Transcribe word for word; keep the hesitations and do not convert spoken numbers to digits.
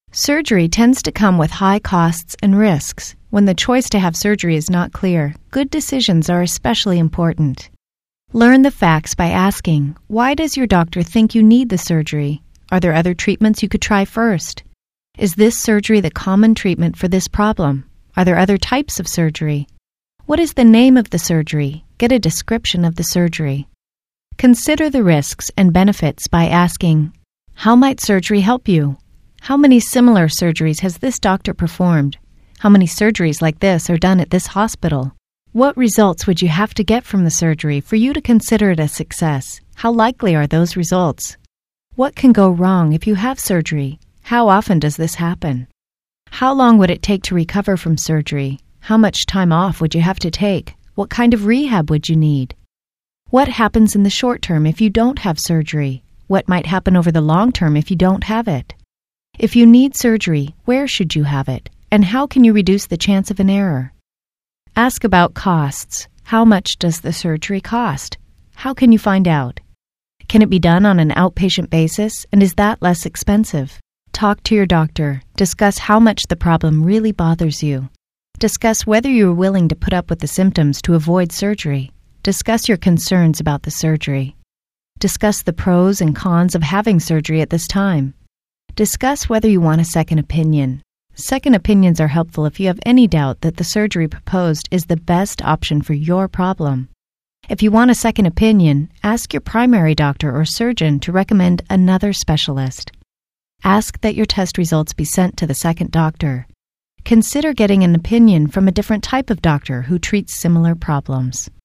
Surgery tends to come with high costs and risks. When the choice to have surgery is not clear, good decisions are especially important. Learn the facts by asking, why does your doctor think you need the surgery? Are there other treatments you could try first? Is this surgery the common treatment for this problem? Are there other types of surgery? What is the name of the surgery? Get a description of the surgery. Consider the risks and benefits by asking, how might surgery help you? How many similar surgeries has this doctor performed? How many surgeries like this are done at this hospital? What results would you have to get from the surgery for you to consider it a success? How likely are those results? What can go wrong if you have surgery? How often does this happen? How long would it take to recover from surgery? How much time off would you have to take? What kind of rehab would you need? What happens in the short term if you don't have surgery? What might happen over the long term if you don't have it? If you need surgery, where should you have it? And how can you reduce the chance of an error? Ask about costs. How much does the surgery cost? How can you find out? Can it be done on an outpatient basis, and is that less expensive? Talk to your doctor. Discuss how much the problem really bothers you. Discuss whether you are willing to put up with the symptoms to avoid surgery. Discuss your concerns about the surgery. Discuss the pros and cons of having surgery at this time. Discuss whether you want a second opinion. Second opinions are helpful if you have any doubt that the surgery proposed is the best option for your problem. If you want a second opinion, ask your primary doctor or surgeon to recommend another specialist. Ask that your test results be sent to the second doctor. Consider getting an opinion from a different type of doctor who treats similar problems.